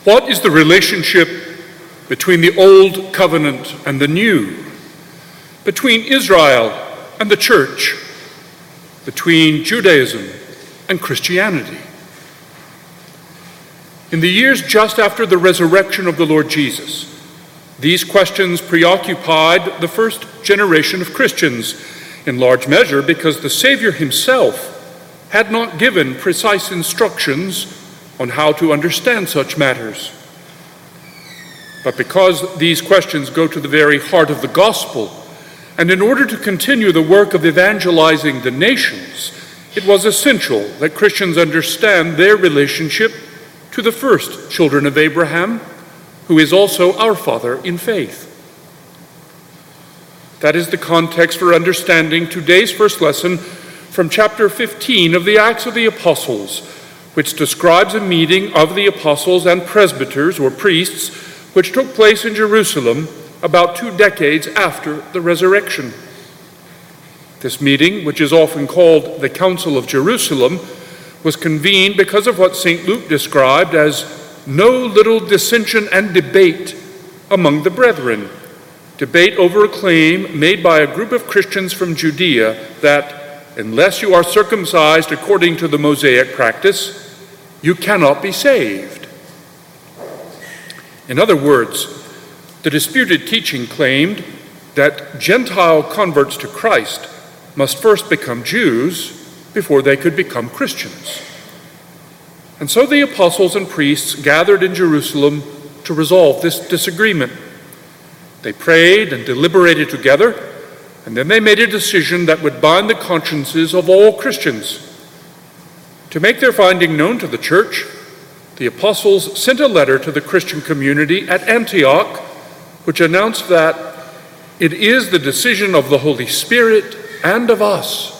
What is the relationship between the Old Covenant and the New? Between Israel and the Church? Between Judaism and Christianity? In the years just after the resurrection of the Lord Jesus, these questions preoccupied the first generation of Christians, in large measure because the Savior himself had not given precise instructions on how to understand such matters. But because these questions go to the very heart of the gospel, and in order to continue the work of evangelizing the nations, it was essential that Christians understand their relationship to the first children of Abraham, who is also our father in faith. That is the context for understanding today's first lesson from chapter 15 of the Acts of the Apostles, which describes a meeting of the apostles and presbyters, or priests, which took place in Jerusalem about 2 decades after the resurrection. This meeting, which is often called the Council of Jerusalem, was convened because of what St. Luke described as no little dissension and debate among the brethren. Debate over a claim made by a group of Christians from Judea that unless you are circumcised according to the Mosaic practice, you cannot be saved. In other words, the disputed teaching claimed that Gentile converts to Christ must first become Jews before they could become Christians. And so the apostles and priests gathered in Jerusalem to resolve this disagreement. They prayed and deliberated together, and then they made a decision that would bind the consciences of all Christians. To make their finding known to the church, the apostles sent a letter to the Christian community at Antioch, which announced that it is the decision of the Holy Spirit and of us.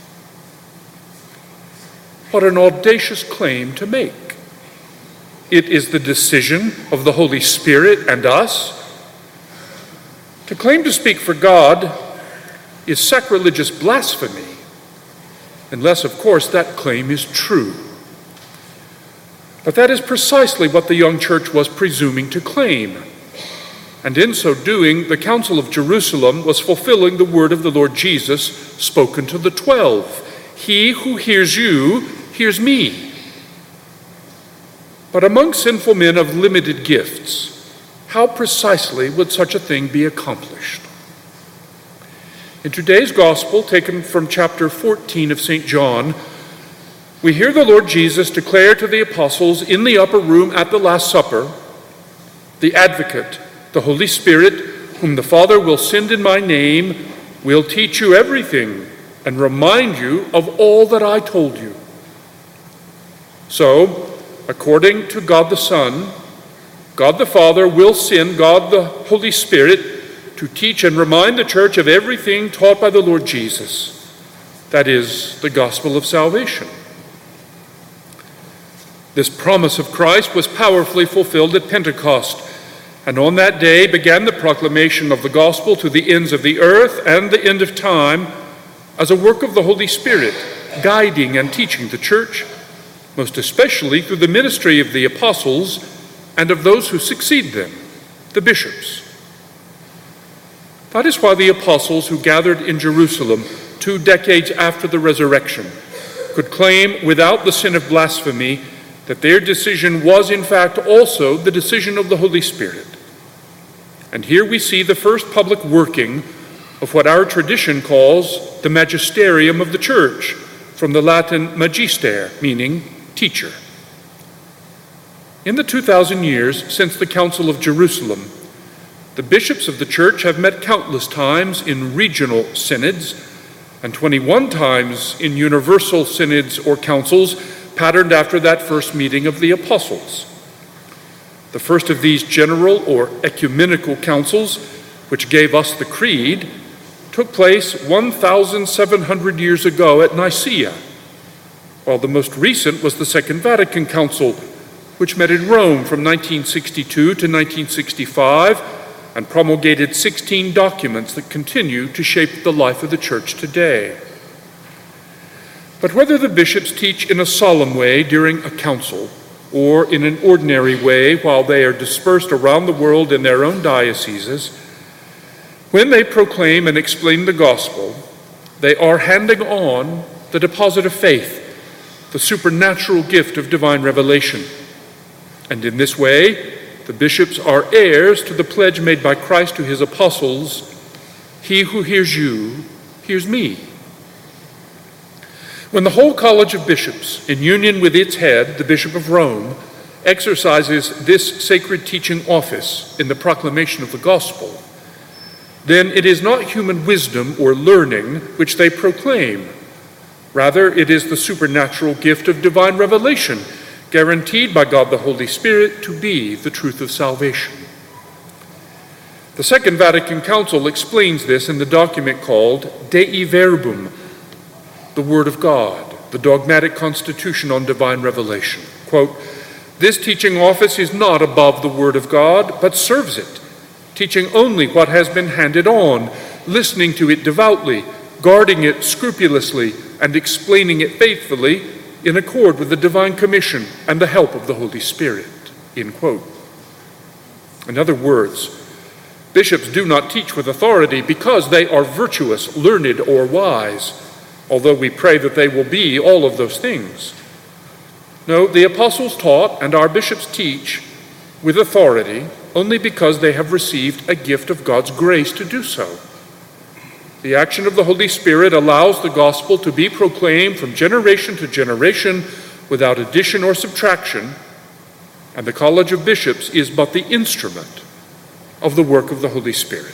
What an audacious claim to make. It is the decision of the Holy Spirit and us. To claim to speak for God is sacrilegious blasphemy, unless, of course, that claim is true. But that is precisely what the young church was presuming to claim. And in so doing, the Council of Jerusalem was fulfilling the word of the Lord Jesus spoken to the 12. He who hears you, hears me. But among sinful men of limited gifts, how precisely would such a thing be accomplished? In today's gospel, taken from chapter 14 of St. John, we hear the Lord Jesus declare to the apostles in the upper room at the Last Supper, the Advocate, the Holy Spirit, whom the Father will send in my name, will teach you everything and remind you of all that I told you. So, according to God the Son, God the Father will send God the Holy Spirit to teach and remind the church of everything taught by the Lord Jesus. That is, the gospel of salvation. This promise of Christ was powerfully fulfilled at Pentecost, and on that day began the proclamation of the gospel to the ends of the earth and the end of time as a work of the Holy Spirit, guiding and teaching the church, most especially through the ministry of the apostles and of those who succeed them, the bishops. That is why the apostles who gathered in Jerusalem 2 decades after the resurrection could claim without the sin of blasphemy that their decision was in fact also the decision of the Holy Spirit. And here we see the first public working of what our tradition calls the magisterium of the church, from the Latin magister, meaning teacher. In the 2,000 years since the Council of Jerusalem, the bishops of the church have met countless times in regional synods and 21 times in universal synods or councils patterned after that first meeting of the apostles. The first of these general or ecumenical councils, which gave us the Creed, took place 1,700 years ago at Nicaea, while the most recent was the Second Vatican Council, which met in Rome from 1962 to 1965 and promulgated 16 documents that continue to shape the life of the church today. But whether the bishops teach in a solemn way during a council or in an ordinary way while they are dispersed around the world in their own dioceses, when they proclaim and explain the gospel, they are handing on the deposit of faith, the supernatural gift of divine revelation. And in this way, the bishops are heirs to the pledge made by Christ to his apostles, "He who hears you, hears me." When the whole College of Bishops, in union with its head, the Bishop of Rome, exercises this sacred teaching office in the proclamation of the gospel, then it is not human wisdom or learning which they proclaim. Rather, it is the supernatural gift of divine revelation, guaranteed by God the Holy Spirit to be the truth of salvation. The Second Vatican Council explains this in the document called Dei Verbum, the Word of God, the dogmatic constitution on divine revelation. Quote, "This teaching office is not above the Word of God, but serves it, teaching only what has been handed on, listening to it devoutly, guarding it scrupulously, and explaining it faithfully in accord with the divine commission and the help of the Holy Spirit." End quote. In other words, bishops do not teach with authority because they are virtuous, learned, or wise, although we pray that they will be all of those things. No, the apostles taught and our bishops teach with authority only because they have received a gift of God's grace to do so. The action of the Holy Spirit allows the gospel to be proclaimed from generation to generation without addition or subtraction, and the College of Bishops is but the instrument of the work of the Holy Spirit.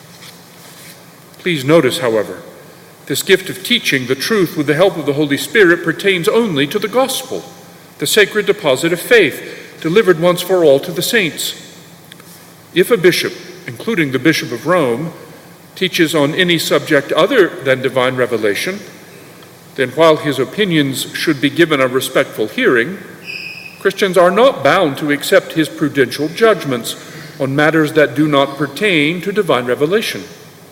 Please notice, however, this gift of teaching the truth with the help of the Holy Spirit pertains only to the gospel, the sacred deposit of faith, delivered once for all to the saints. If a bishop, including the Bishop of Rome, teaches on any subject other than divine revelation, then while his opinions should be given a respectful hearing, Christians are not bound to accept his prudential judgments on matters that do not pertain to divine revelation.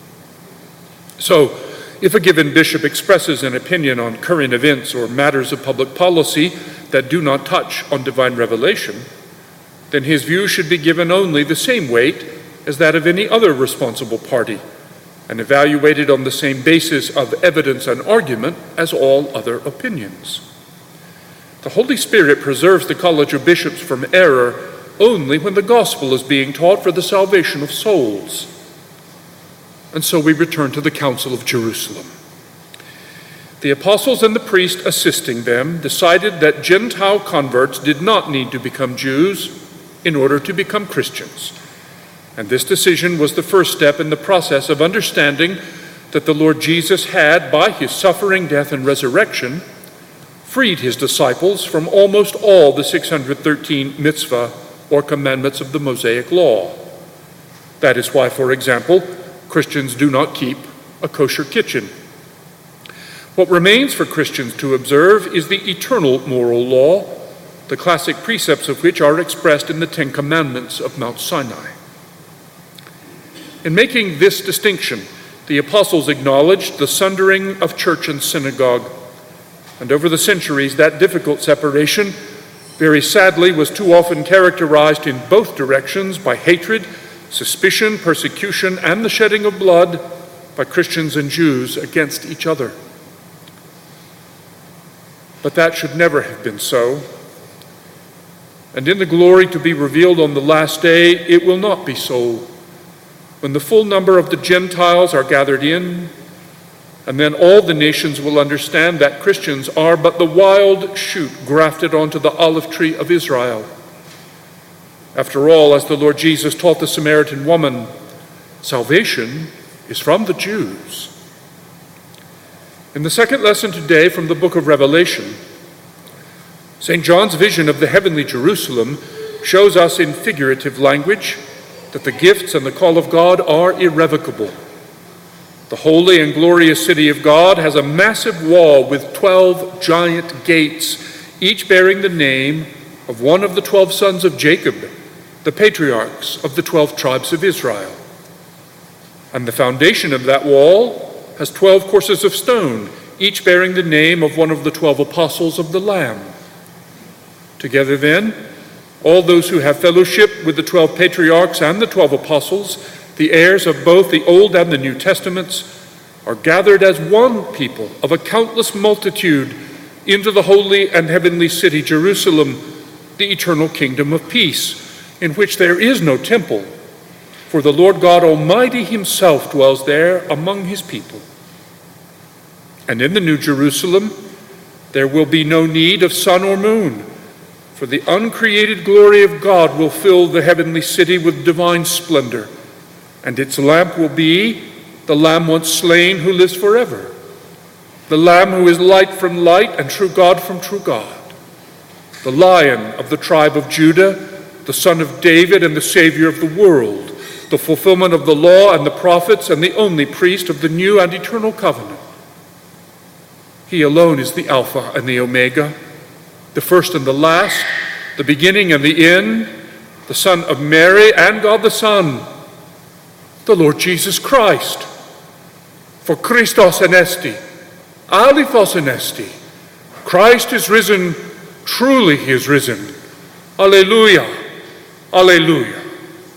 So, if a given bishop expresses an opinion on current events or matters of public policy that do not touch on divine revelation, then his view should be given only the same weight as that of any other responsible party, and evaluated on the same basis of evidence and argument as all other opinions. The Holy Spirit preserves the College of Bishops from error only when the gospel is being taught for the salvation of souls. And so we return to the Council of Jerusalem. The apostles and the priest assisting them decided that Gentile converts did not need to become Jews in order to become Christians. And this decision was the first step in the process of understanding that the Lord Jesus had, by his suffering, death, and resurrection, freed his disciples from almost all the 613 mitzvah or commandments of the Mosaic law. That is why, for example, Christians do not keep a kosher kitchen. What remains for Christians to observe is the eternal moral law, the classic precepts of which are expressed in the Ten Commandments of Mount Sinai. In making this distinction, the apostles acknowledged the sundering of church and synagogue, and over the centuries that difficult separation, very sadly, was too often characterized in both directions by hatred, suspicion, persecution, and the shedding of blood by Christians and Jews against each other. But that should never have been so. And in the glory to be revealed on the last day, it will not be so. When the full number of the Gentiles are gathered in, and then all the nations will understand that Christians are but the wild shoot grafted onto the olive tree of Israel. After all, as the Lord Jesus taught the Samaritan woman, salvation is from the Jews. In the second lesson today from the book of Revelation, St. John's vision of the heavenly Jerusalem shows us in figurative language that the gifts and the call of God are irrevocable. The holy and glorious city of God has a massive wall with 12 giant gates, each bearing the name of one of the 12 sons of Jacob, the patriarchs of the 12 tribes of Israel. And the foundation of that wall has 12 courses of stone, each bearing the name of one of the 12 apostles of the Lamb. Together then, all those who have fellowship with the 12 patriarchs and the 12 apostles, the heirs of both the Old and the New Testaments, are gathered as one people of a countless multitude into the holy and heavenly city, Jerusalem, the eternal kingdom of peace, in which there is no temple, for the Lord God Almighty himself dwells there among his people. And in the New Jerusalem, there will be no need of sun or moon, for the uncreated glory of God will fill the heavenly city with divine splendor, and its lamp will be the Lamb once slain who lives forever, the Lamb who is light from light and true God from true God, the Lion of the tribe of Judah, the Son of David and the Savior of the world, the fulfillment of the law and the prophets, and the only priest of the new and eternal covenant. He alone is the Alpha and the Omega, the first and the last, the beginning and the end, the Son of Mary and God the Son, the Lord Jesus Christ. For Christos anesti, alithos anesti. Christ is risen, truly he is risen. Alleluia, alleluia.